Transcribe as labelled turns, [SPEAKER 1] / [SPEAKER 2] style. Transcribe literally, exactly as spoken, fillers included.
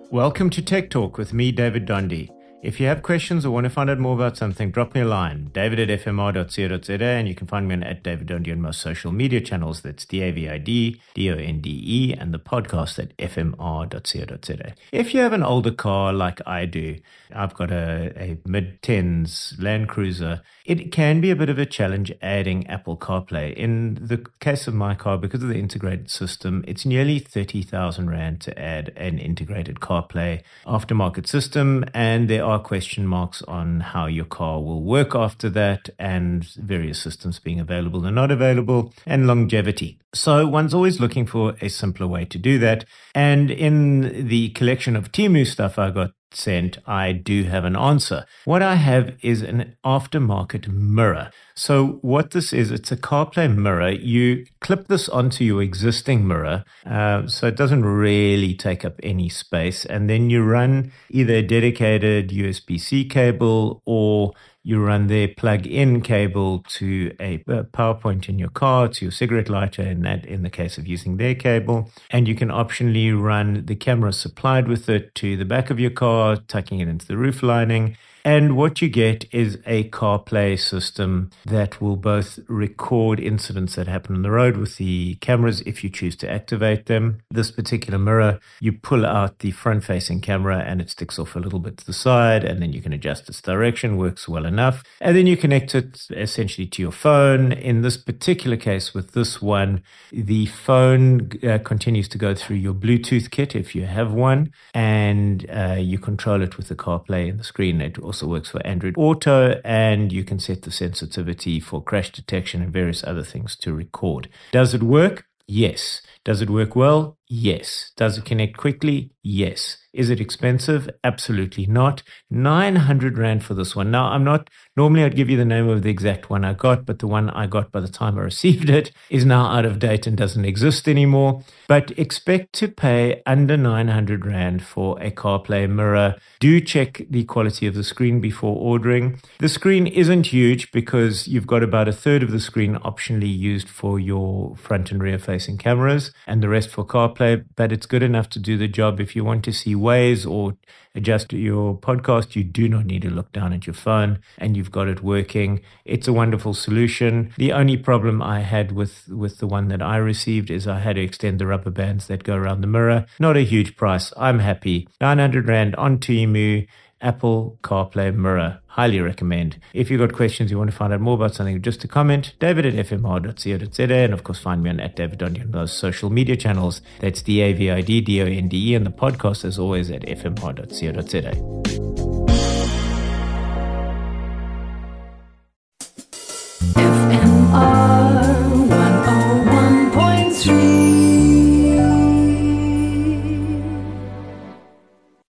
[SPEAKER 1] Welcome to Tech Talk with me, David Dondi. If you have questions or want to find out more about something, drop me a line, david at f m r dot co dot z a, and you can find me on at David Dondi on most social media channels. That's D A V I D, D O N D E, and the podcast at f m r dot co dot z a. If you have an older car like I do, I've got a, a mid-tens Land Cruiser, it can be a bit of a challenge adding Apple CarPlay. In the case of my car, because of the integrated system, it's nearly thirty thousand rand to add an integrated CarPlay aftermarket system, and there are question marks on how your car will work after that, and various systems being available and not available, and longevity. So one's always looking for a simpler way to do that. And in the collection of Temu stuff I got sent, I do have an answer. What I have is an aftermarket mirror. So what this is, it's a CarPlay mirror. You clip this onto your existing mirror, uh, so it doesn't really take up any space. And then you run either a dedicated U S B C cable, or you run their plug-in cable to a power point in your car, to your cigarette lighter, in that in the case of using their cable. And you can optionally run the camera supplied with it to the back of your car, tucking it into the roof lining. And what you get is a CarPlay system that will both record incidents that happen on the road with the cameras if you choose to activate them. This particular mirror, you pull out the front-facing camera and it sticks off a little bit to the side, and then you can adjust its direction, works well enough. And then you connect it essentially to your phone. In this particular case with this one, the phone uh, continues to go through your Bluetooth kit if you have one, and uh, you control it with the CarPlay in the screen. It also works for Android Auto, and you can set the sensitivity for crash detection and various other things to record. Does it work? Yes. Does it work well? Yes. Does it connect quickly? Yes. Is it expensive? Absolutely not. nine hundred rand for this one. Now, I'm not, normally I'd give you the name of the exact one I got, but the one I got by the time I received it is now out of date and doesn't exist anymore. But expect to pay under nine hundred rand for a CarPlay mirror. Do check the quality of the screen before ordering. The screen isn't huge because you've got about a third of the screen optionally used for your front and rear facing cameras, and the rest for CarPlay, but it's good enough to do the job. If you want to see Waze or adjust your podcast, you do not need to look down at your phone, and you've got it working. It's a wonderful solution. The only problem I had with, with the one that I received is I had to extend the rubber bands that go around the mirror. Not a huge price. I'm happy. nine hundred rand on Temu. Apple CarPlay mirror. Highly recommend. If you've got questions, you want to find out more about something, just a comment, david at f m r dot co dot z a, and of course find me on at David Dondi on those social media channels. That's D A V I D, D O N D E, and the podcast as always at f m r dot co dot z a. F M